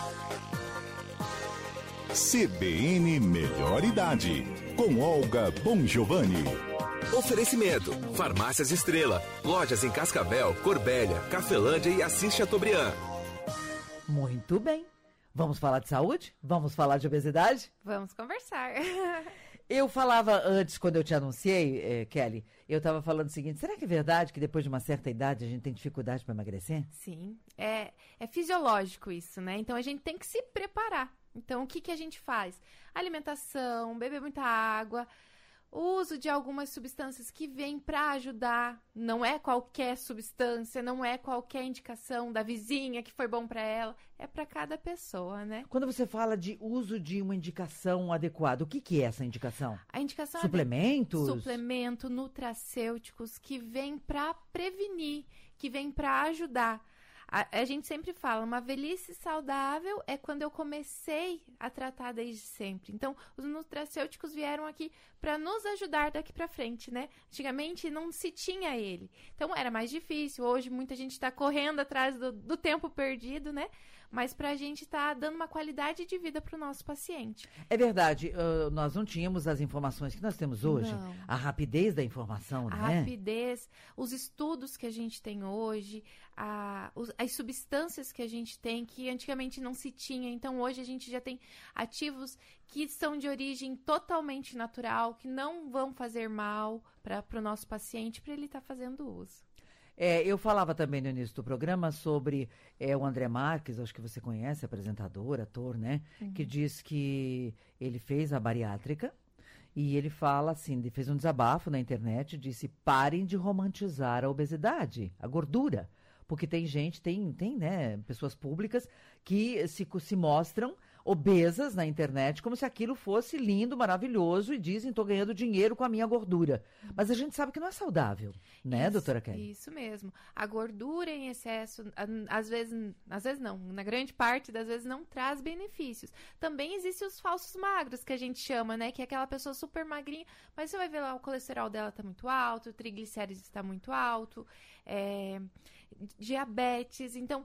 CBN Melhor Idade, com Olga Bongiovanni. Oferecimento: Farmácias Estrela, lojas em Cascavel, Corbélia, Cafelândia e Assis Chateaubriand. Muito bem. Vamos falar de saúde? Vamos falar de obesidade? Vamos conversar. Eu falava antes, quando eu te anunciei, Kelly, eu estava falando o seguinte: será que é verdade que depois de uma certa idade a gente tem dificuldade para emagrecer? Sim, é fisiológico isso, né? Então a gente tem que se preparar. Então o que a gente faz? Alimentação, beber muita água, uso de algumas substâncias que vêm para ajudar. Não é qualquer substância, não é qualquer indicação da vizinha que foi bom para ela. É para cada pessoa, né? Quando você fala de uso de uma indicação adequada, o que é essa indicação? A indicação suplementos? Suplemento, nutracêuticos que vêm para prevenir, que vêm para ajudar. A gente sempre fala, uma velhice saudável é quando eu comecei a tratar desde sempre. Então, os nutracêuticos vieram aqui para nos ajudar daqui para frente, né? Antigamente não se tinha ele. Então, era mais difícil. Hoje, muita gente está correndo atrás do tempo perdido, né? Mas para a gente tá dando uma qualidade de vida para o nosso paciente. É verdade, nós não tínhamos as informações que nós temos hoje. Não. A rapidez da informação, né? A rapidez, os estudos que a gente tem hoje, as substâncias que a gente tem que antigamente não se tinha. Então, hoje a gente já tem ativos que são de origem totalmente natural, que não vão fazer mal para o nosso paciente, para ele estar fazendo uso. Eu falava também no início do programa sobre o André Marques, acho que você conhece, apresentador, ator, né? Uhum. Que diz que ele fez a bariátrica e ele fala assim, ele fez um desabafo na internet, disse: parem de romantizar a obesidade, a gordura. Porque tem gente, tem né, pessoas públicas que se mostram obesas na internet como se aquilo fosse lindo, maravilhoso e dizem, estou ganhando dinheiro com a minha gordura. Mas a gente sabe que não é saudável, né, doutora Kelly? Isso mesmo. A gordura em excesso, às vezes não, na grande parte das vezes não traz benefícios. Também existem os falsos magros, que a gente chama, né, que é aquela pessoa super magrinha, mas você vai ver lá o colesterol dela está muito alto, o triglicérides está muito alto, diabetes. Então,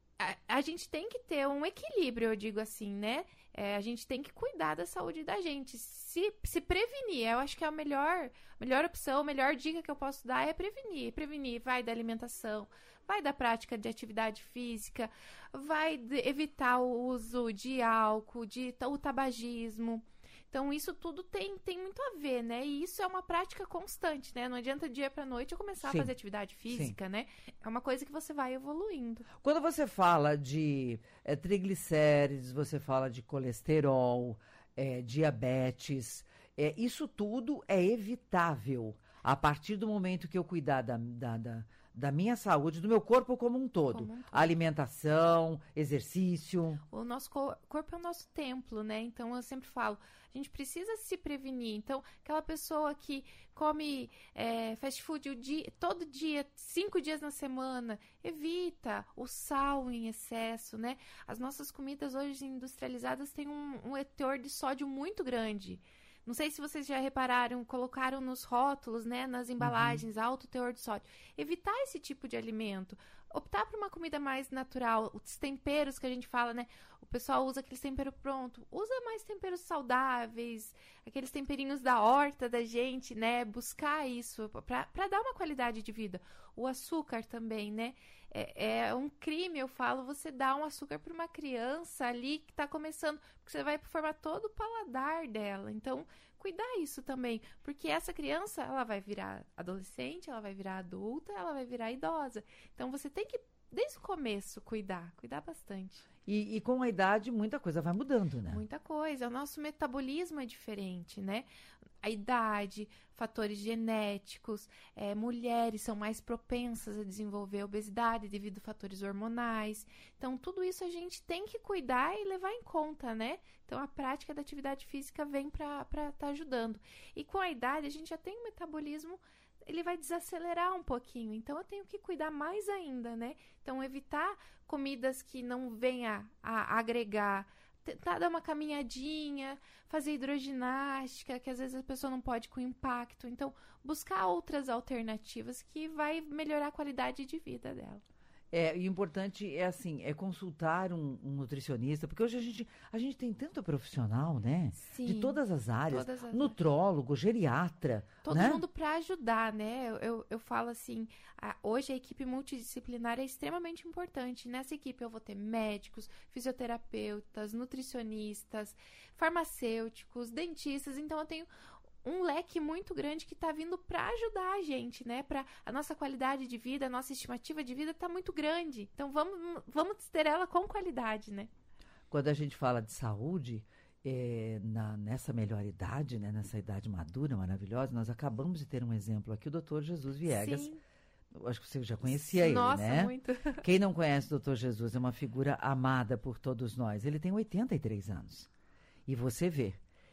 a gente tem que ter um equilíbrio, eu digo assim, né? A gente tem que cuidar da saúde da gente, se prevenir. Eu acho que a melhor opção, a melhor dica que eu posso dar é prevenir. Prevenir vai da alimentação, vai da prática de atividade física, vai evitar o uso de álcool, o tabagismo. Então, isso tudo tem muito a ver, né? E isso é uma prática constante, né? Não adianta dia para noite eu começar a fazer atividade física, né? É uma coisa que você vai evoluindo. Quando você fala de triglicérides, você fala de colesterol, diabetes, isso tudo é evitável a partir do momento que eu cuidar da minha saúde, do meu corpo como um todo. Alimentação, exercício. O nosso corpo é o nosso templo, né? Então, eu sempre falo, a gente precisa se prevenir. Então, aquela pessoa que come fast food todo dia, 5 dias na semana, evita o sal em excesso, né? As nossas comidas hoje industrializadas têm um teor de sódio muito grande. Não sei se vocês já repararam, colocaram nos rótulos, né, nas embalagens, alto teor de sódio. Evitar esse tipo de alimento. Optar por uma comida mais natural. Os temperos que a gente fala, né? O pessoal usa aqueles temperos pronto. Usa mais temperos saudáveis, aqueles temperinhos da horta da gente, né? Buscar isso para dar uma qualidade de vida. O açúcar também, né? É um crime, eu falo, você dar um açúcar para uma criança ali que está começando, porque você vai formar todo o paladar dela. Então, cuidar isso também, porque essa criança, ela vai virar adolescente, ela vai virar adulta, ela vai virar idosa. Então, você tem que, desde o começo, cuidar bastante. E com a idade, muita coisa vai mudando, né? Muita coisa. O nosso metabolismo é diferente, né? A idade, fatores genéticos, mulheres são mais propensas a desenvolver obesidade devido a fatores hormonais. Então, tudo isso a gente tem que cuidar e levar em conta, né? Então, a prática da atividade física vem para estar ajudando. E com a idade, a gente já tem um metabolismo, ele vai desacelerar um pouquinho. Então, eu tenho que cuidar mais ainda, né? Então, evitar comidas que não venham a agregar, tentar dar uma caminhadinha, fazer hidroginástica, que às vezes a pessoa não pode com impacto. Então, buscar outras alternativas que vai melhorar a qualidade de vida dela. E o importante é assim, é consultar um nutricionista, porque hoje a gente tem tanto profissional, né? Sim, de todas as áreas, todas as nutrólogo, geriatra, todo né? mundo para ajudar, né? Eu falo assim, hoje a equipe multidisciplinar é extremamente importante. Nessa equipe eu vou ter médicos, fisioterapeutas, nutricionistas, farmacêuticos, dentistas, então eu tenho um leque muito grande que está vindo para ajudar a gente, né? Para a nossa qualidade de vida, a nossa estimativa de vida está muito grande. Então vamos ter ela com qualidade, né? Quando a gente fala de saúde, nessa melhor idade, né? Nessa idade madura, maravilhosa, nós acabamos de ter um exemplo aqui, o Dr. Jesus Viegas. Sim. Acho que você já conhecia Nossa, ele, né? muito. Quem não conhece o Dr. Jesus é uma figura amada por todos nós. Ele tem 83 anos. E você vê.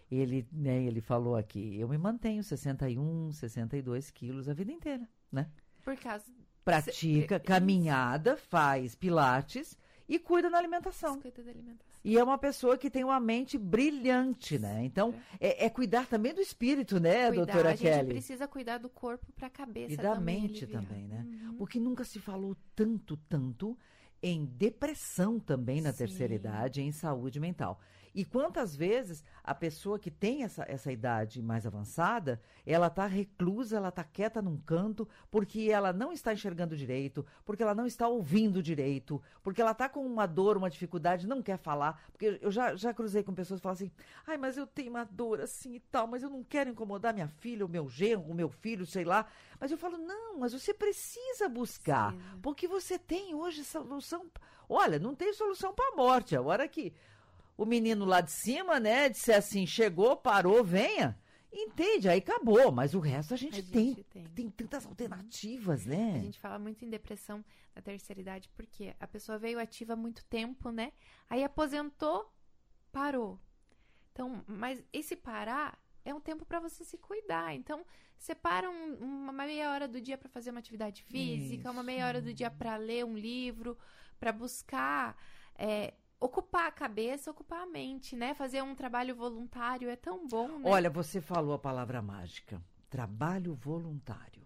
Ele falou aqui, eu me mantenho 61, 62 quilos a vida inteira, né? Por causa... Pratica caminhada, faz pilates e cuida da alimentação. Cuida da alimentação. E é uma pessoa que tem uma mente brilhante, né? Então, é cuidar também do espírito, né, doutora A Kelly? gente precisa cuidar do corpo para a cabeça e da também, mente aliviar. também, né? Uhum. Porque nunca se falou tanto em depressão também na Sim. terceira idade, em saúde mental. E quantas vezes a pessoa que tem essa idade mais avançada, ela está reclusa, ela está quieta num canto, porque ela não está enxergando direito, porque ela não está ouvindo direito, porque ela está com uma dor, uma dificuldade, não quer falar. Porque eu já cruzei com pessoas que falam assim, ai, mas eu tenho uma dor assim e tal, mas eu não quero incomodar minha filha, o meu genro, o meu filho, sei lá. Mas eu falo, não, mas você precisa buscar, porque você tem hoje solução. Olha, não tem solução para a morte. A hora que o menino lá de cima, né, disse assim, chegou, parou, venha. Entende? Aí acabou. Mas o resto a gente tem tantas alternativas, né? A gente fala muito em depressão na terceira idade porque a pessoa veio ativa há muito tempo, né? Aí aposentou, parou. Então, mas esse parar é um tempo para você se cuidar. Então, separa uma meia hora do dia para fazer uma atividade física, uma meia hora do dia para ler um livro, para buscar ocupar a cabeça, ocupar a mente, né? Fazer um trabalho voluntário é tão bom, né? Olha, você falou a palavra mágica. Trabalho voluntário.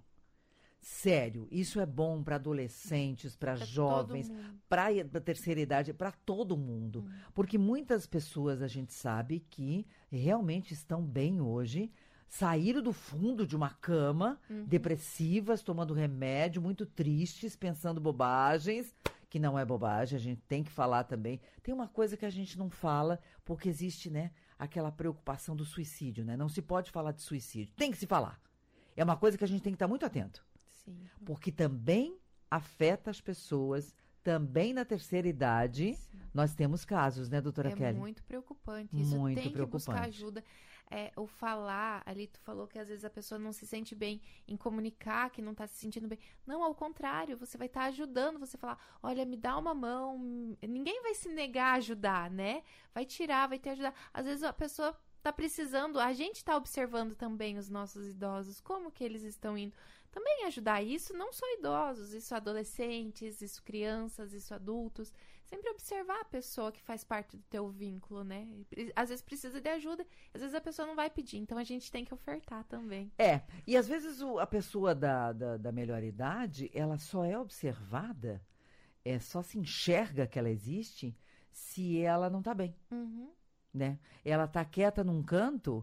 Sério, isso é bom para adolescentes, para jovens, para a terceira idade, para todo mundo. Porque muitas pessoas a gente sabe que realmente estão bem hoje, saíram do fundo de uma cama, depressivas, tomando remédio, muito tristes, pensando bobagens, que não é bobagem, a gente tem que falar também. Tem uma coisa que a gente não fala, porque existe, né, aquela preocupação do suicídio, né? Não se pode falar de suicídio, tem que se falar. É uma coisa que a gente tem que estar muito atento. Sim. Porque também afeta as pessoas, também na terceira idade, nós temos casos, né, doutora Kelly? É muito preocupante. Isso Muito tem preocupante. que buscar ajuda. O falar, ali tu falou que às vezes a pessoa não se sente bem em comunicar, que não tá se sentindo bem. Não, ao contrário, você vai estar ajudando, você falar, olha, me dá uma mão. Ninguém vai se negar a ajudar, né? Vai tirar, vai te ajudar. Às vezes a pessoa tá precisando, a gente tá observando também os nossos idosos, como que eles estão indo. Também ajudar isso, não só idosos, isso adolescentes, isso crianças, isso adultos. Sempre observar a pessoa que faz parte do teu vínculo, né? Às vezes precisa de ajuda, às vezes a pessoa não vai pedir, então a gente tem que ofertar também. E às vezes a pessoa da melhor idade, ela só é observada, só se enxerga que ela existe se ela não tá bem, né? Ela tá quieta num canto,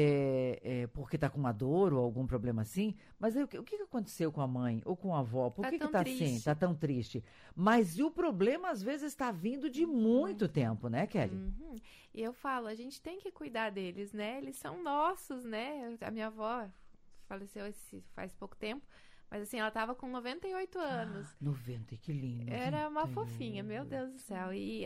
porque tá com uma dor ou algum problema assim, mas aí, o que aconteceu com a mãe ou com a avó? Por que tá assim? Tá tão triste? Mas o problema às vezes está vindo de muito tempo, né, Kelly? E eu falo, a gente tem que cuidar deles, né? Eles são nossos, né? A minha avó faleceu faz pouco tempo, mas assim, ela tava com 98 anos. 90, que lindo. Era uma fofinha, meu Deus do céu. E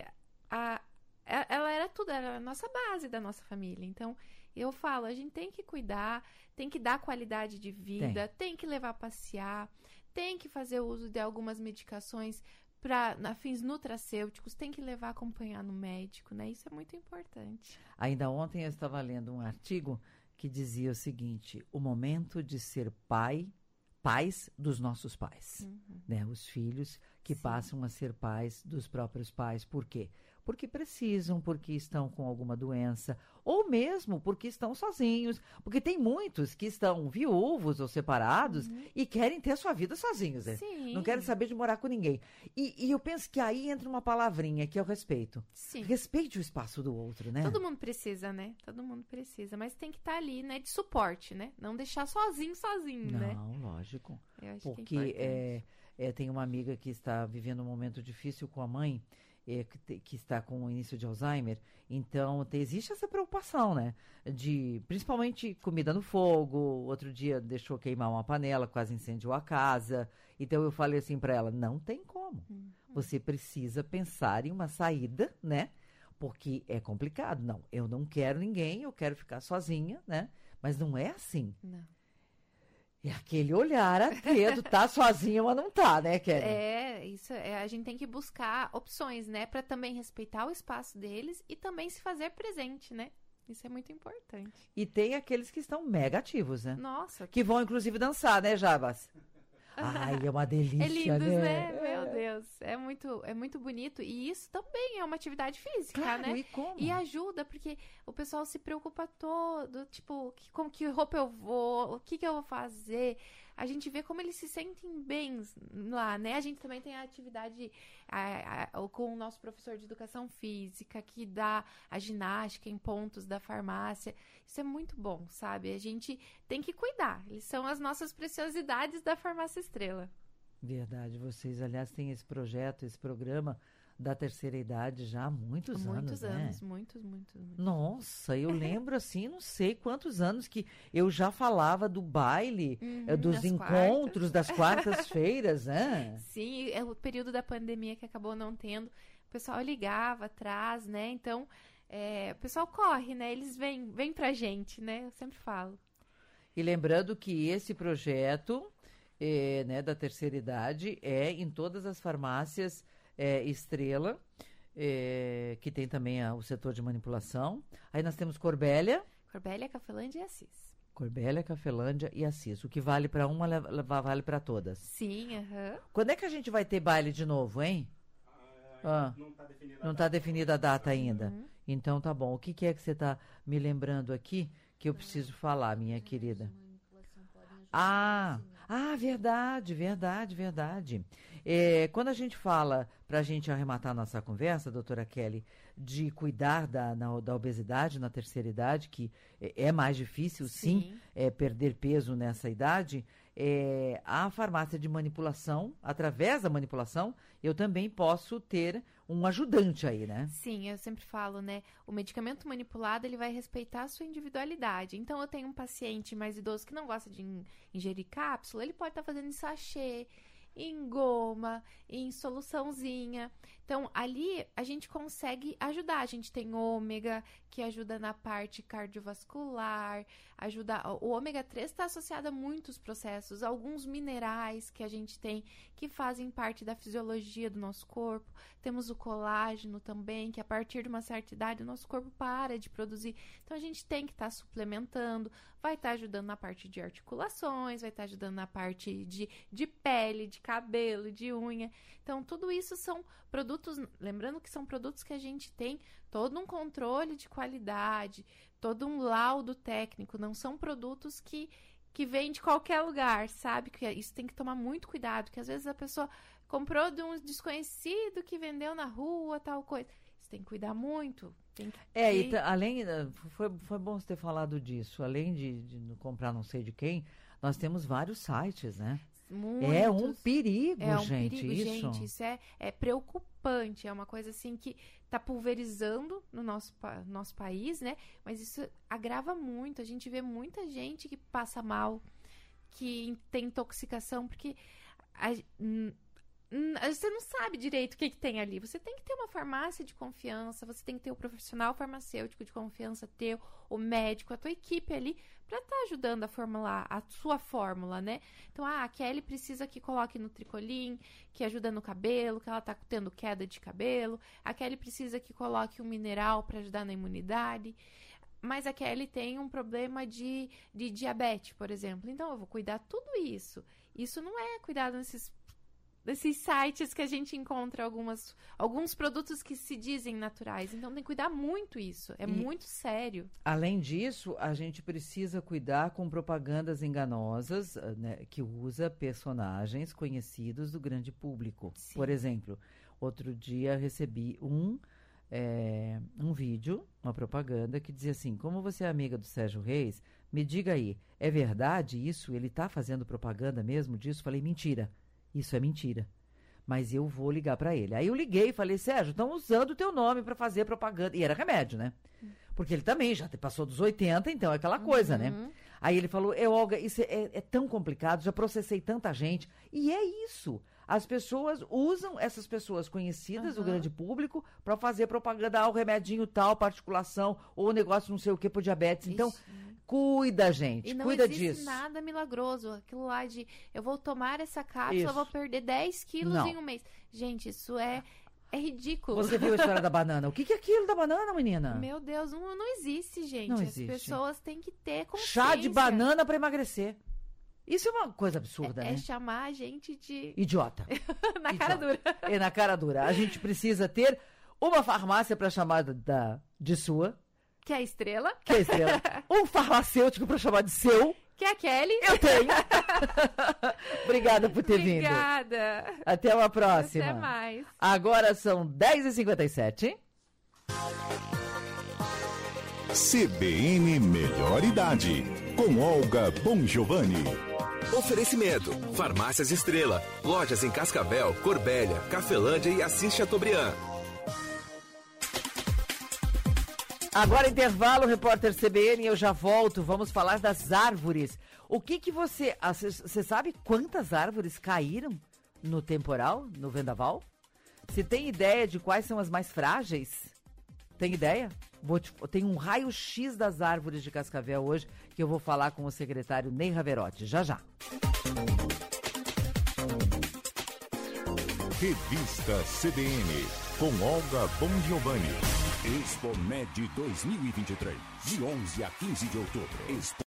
ela era tudo, era a nossa base da nossa família. Então, eu falo, a gente tem que cuidar, tem que dar qualidade de vida, tem que levar a passear, tem que fazer uso de algumas medicações para fins nutracêuticos, tem que levar a acompanhar no médico, né? Isso é muito importante. Ainda ontem eu estava lendo um artigo que dizia o seguinte: o momento de ser pais dos nossos pais, né? Os filhos que passam a ser pais dos próprios pais. Por quê? porque precisam, porque estão com alguma doença, ou mesmo porque estão sozinhos, porque tem muitos que estão viúvos ou separados e querem ter a sua vida sozinhos, né? Sim. Não querem saber de morar com ninguém. E eu penso que aí entra uma palavrinha, que é o respeito. Sim. Respeite o espaço do outro, né? Todo mundo precisa, né? Todo mundo precisa, mas tem que estar ali, né? De suporte, né? Não deixar sozinho, né? Não, lógico. Eu acho que é Porque importante. tem uma amiga que está vivendo um momento difícil com a mãe, que está com o início de Alzheimer. Então, existe essa preocupação, né? De, principalmente, comida no fogo. Outro dia deixou queimar uma panela, quase incendiou a casa. Então, eu falei assim para ela, não tem como. Você precisa pensar em uma saída, né? Porque é complicado. Não, eu não quero ninguém, eu quero ficar sozinha, né? Mas não é assim. Não. É aquele olhar atento, tá sozinha, mas não tá, né, Kelly? A gente tem que buscar opções, né? Pra também respeitar o espaço deles e também se fazer presente, né? Isso é muito importante. E tem aqueles que estão mega ativos, né? Nossa. Que vão, inclusive, dançar, né, Jabas? Ai, é uma delícia, É lindos, né? Meu Deus. É muito bonito. E isso também é uma atividade física, Claro, né? e como? E ajuda, porque o pessoal se preocupa todo, tipo, como que roupa eu vou, o que eu vou fazer. A gente vê como eles se sentem bem lá, né? A gente também tem a atividade com o nosso professor de educação física, que dá a ginástica em pontos da farmácia. Isso é muito bom, sabe? A gente tem que cuidar. Eles são as nossas preciosidades da Farmácia Estrela. Verdade, vocês, aliás, têm esse projeto, esse programa da terceira idade já há muitos anos, né? Muitos. Nossa, eu lembro assim, não sei quantos anos que eu já falava do baile, dos encontros das quartas-feiras, né? Sim, é o período da pandemia que acabou não tendo. O pessoal ligava atrás, né? Então, o pessoal corre, né? Eles vêm pra gente, né? Eu sempre falo. E lembrando que esse projeto né, da terceira idade é em todas as farmácias Estrela, que tem também o setor de manipulação. Aí nós temos Corbélia, Cafelândia e Assis. Corbélia, Cafelândia e Assis. O que vale para uma, vale para todas. Sim, Quando é que a gente vai ter baile de novo, hein? Não está definida a data ainda. Então tá bom. O que é que você está me lembrando aqui que eu preciso falar, minha querida? Verdade. Quando a gente fala, para a gente arrematar nossa conversa, doutora Kelly, de cuidar da obesidade na terceira idade, que é mais difícil, sim perder peso nessa idade, a farmácia de manipulação, através da manipulação, eu também posso ter um ajudante aí, né? Sim, eu sempre falo, né? O medicamento manipulado, ele vai respeitar a sua individualidade. Então, eu tenho um paciente mais idoso que não gosta de ingerir cápsula, ele pode estar fazendo em sachê, em goma, em soluçãozinha. Então, ali a gente consegue ajudar. A gente tem ômega, que ajuda na parte cardiovascular, o ômega 3 está associado a muitos processos, alguns minerais que a gente tem que fazem parte da fisiologia do nosso corpo. Temos o colágeno também, que a partir de uma certa idade o nosso corpo para de produzir. Então, a gente tem que estar suplementando, vai estar ajudando na parte de articulações, vai estar ajudando na parte de pele, de cabelo, de unha. Então, tudo isso são produtos, lembrando que são produtos que a gente tem todo um controle de qualidade, todo um laudo técnico, não são produtos que vêm de qualquer lugar, sabe? Que isso tem que tomar muito cuidado, que às vezes a pessoa comprou de um desconhecido que vendeu na rua, tal coisa. Você tem que cuidar muito. Além, foi bom você ter falado disso, além de comprar não sei de quem, nós temos vários sites, né? Muitos. É um perigo, Gente, isso é preocupante, é uma coisa assim que tá pulverizando no nosso país, né? Mas isso agrava muito, a gente vê muita gente que passa mal, que tem intoxicação, porque você não sabe direito o que tem ali. Você tem que ter uma farmácia de confiança, você tem que ter o profissional farmacêutico de confiança teu, o médico, a tua equipe ali, para estar ajudando a formular a sua fórmula, né? Então, a Kelly precisa que coloque Nutricolin, que ajuda no cabelo, que ela tá tendo queda de cabelo. A Kelly precisa que coloque um mineral para ajudar na imunidade. Mas a Kelly tem um problema de diabetes, por exemplo. Então, eu vou cuidar tudo isso. Isso não é cuidado nesses desses sites que a gente encontra alguns produtos que se dizem naturais. Então tem que cuidar muito isso. É muito sério. Além disso, a gente precisa cuidar com propagandas enganosas, né, que usa personagens conhecidos do grande público. Sim. Por exemplo, outro dia recebi um vídeo, uma propaganda que dizia assim: como você é amiga do Sérgio Reis, me diga aí, é verdade isso? Ele está fazendo propaganda mesmo disso? Falei, mentira. Isso é mentira. Mas eu vou ligar para ele. Aí eu liguei e falei, Sérgio, estão usando o teu nome para fazer propaganda. E era remédio, né? Porque ele também já passou dos 80, então é aquela coisa, né? Aí ele falou, Olga, isso é tão complicado, já processei tanta gente. E é isso. As pessoas usam essas pessoas conhecidas do grande público para fazer propaganda, o remedinho tal, particulação, ou negócio não sei o que pro diabetes. Então, cuida, gente, e não cuida existe disso. Nada milagroso. Aquilo lá de, eu vou tomar essa cápsula, Isso. eu vou perder 10 quilos Não. em um mês. Gente, isso é ridículo. Você viu a história da banana? O que é aquilo da banana, menina? Meu Deus, não existe, gente. Não As existe. pessoas têm que ter consciência. Chá de banana para emagrecer. Isso é uma coisa absurda, É né? chamar a gente de... Idiota. na cara dura. É na cara dura. A gente precisa ter uma farmácia para chamar de sua, Que é a Estrela, que é a Estrela. Um farmacêutico para chamar de seu. que é a Kelly. Eu tenho. Obrigada por ter vindo. Obrigada. Até uma próxima. Até mais. Agora são 10h57. CBN Melhor Idade, com Olga Bongiovanni. Oferecimento: Farmácias Estrela, lojas em Cascavel, Corbélia, Cafelândia e Assis Chateaubriand. Agora intervalo, repórter CBN, eu já volto. Vamos falar das árvores. O que você... Você sabe quantas árvores caíram no temporal, no vendaval? Você tem ideia de quais são as mais frágeis? Tem ideia? Tem um raio-x das árvores de Cascavel hoje que eu vou falar com o secretário Ney Raverotti. Já, já. Revista CBN, com Olga Bongiovanni. Expomed 2023, de 11 a 15 de outubro.